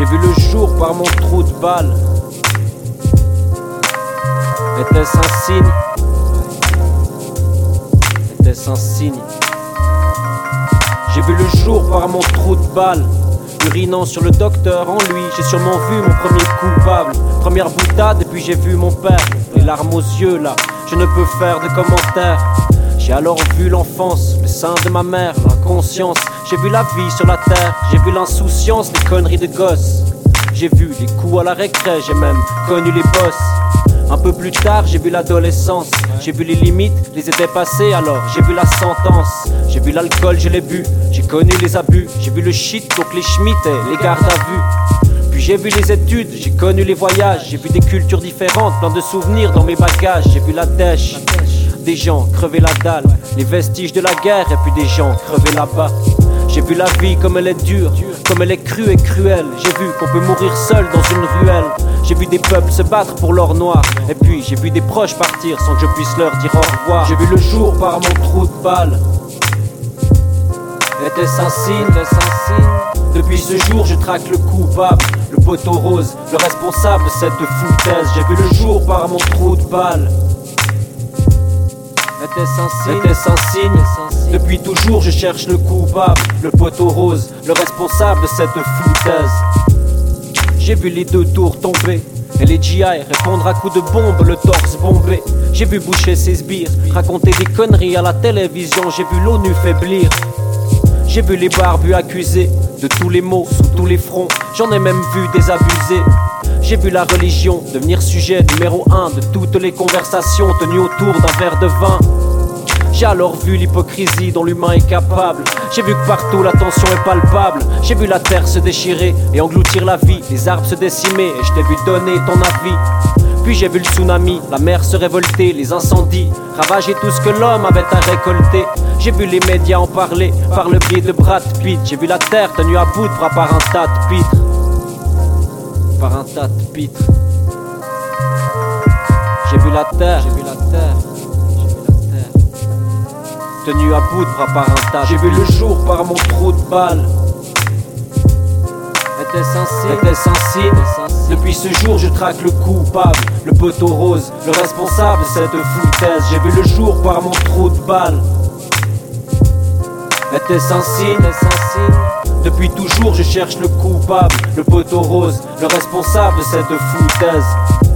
J'ai vu le jour par mon trou de balle. Était-ce un signe? Était-ce un signe? J'ai vu le jour par mon trou de balle. Urinant sur le docteur en lui, j'ai sûrement vu mon premier coupable. Première boutade et puis j'ai vu mon père. Les larmes aux yeux là, je ne peux faire de commentaires. J'ai alors vu l'enfance, le sein de ma mère, l'inconscience. J'ai vu la vie sur la terre, j'ai vu l'insouciance, les conneries de gosses. J'ai vu les coups à la récré, j'ai même connu les boss. Un peu plus tard, j'ai vu l'adolescence. J'ai vu les limites, les ai dépassées alors. J'ai vu la sentence, j'ai vu l'alcool, je l'ai bu. J'ai connu les abus, j'ai vu le shit, donc les schmitts et les gardes à vue. Puis j'ai vu les études, j'ai connu les voyages. J'ai vu des cultures différentes, plein de souvenirs dans mes bagages. J'ai vu la dèche, des gens crever la dalle, les vestiges de la guerre et puis des gens crever là-bas. J'ai vu la vie comme elle est dure, comme elle est crue et cruelle. J'ai vu qu'on peut mourir seul dans une ruelle. J'ai vu des peuples se battre pour l'or noir. Et puis j'ai vu des proches partir sans que je puisse leur dire au revoir. J'ai vu le jour par mon trou de balle. Était-ce un signe? Depuis ce jour je traque le coupable, le poteau rose, le responsable de cette foutaise. J'ai vu le jour par mon trou de balle. Était-ce un signe? Depuis toujours je cherche le coupable, le poteau rose, le responsable de cette foutaise. J'ai vu les deux tours tomber et les GI répondre à coups de bombe, le torse bombé. J'ai vu boucher ses sbires, raconter des conneries à la télévision. J'ai vu l'ONU faiblir. J'ai vu les barbus accusés de tous les maux sous tous les fronts. J'en ai même vu des abusés. J'ai vu la religion devenir sujet numéro 1 de toutes les conversations tenues autour d'un verre de vin. J'ai alors vu l'hypocrisie dont l'humain est capable. J'ai vu que partout la tension est palpable. J'ai vu la terre se déchirer et engloutir la vie, les arbres se décimer et je t'ai vu donner ton avis. Puis j'ai vu le tsunami, la mer se révolter, les incendies ravager tout ce que l'homme avait à récolter. J'ai vu les médias en parler par le biais de Brad Pitt. J'ai vu la terre tenue à bout de bras par un tas de pitres. Par un tas de pitres. J'ai vu la terre, tenue à bout de bras par un tas. J'ai vu le jour par mon trou de balle. Était-ce un signe? Depuis ce jour je traque le coupable, le poteau rose, le responsable de cette foutaise. J'ai vu le jour par mon trou de balle. Était-ce un signe? Depuis toujours je cherche le coupable, le poteau rose, le responsable de cette foutaise.